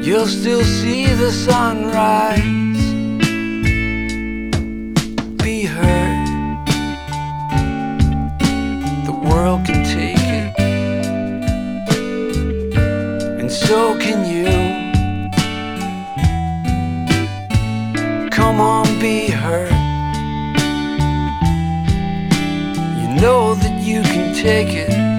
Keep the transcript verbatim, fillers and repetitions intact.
you'll still see the sunrise. Be hurt, the world can take it, and so can you. Come on, be hurt. You know that you can take it.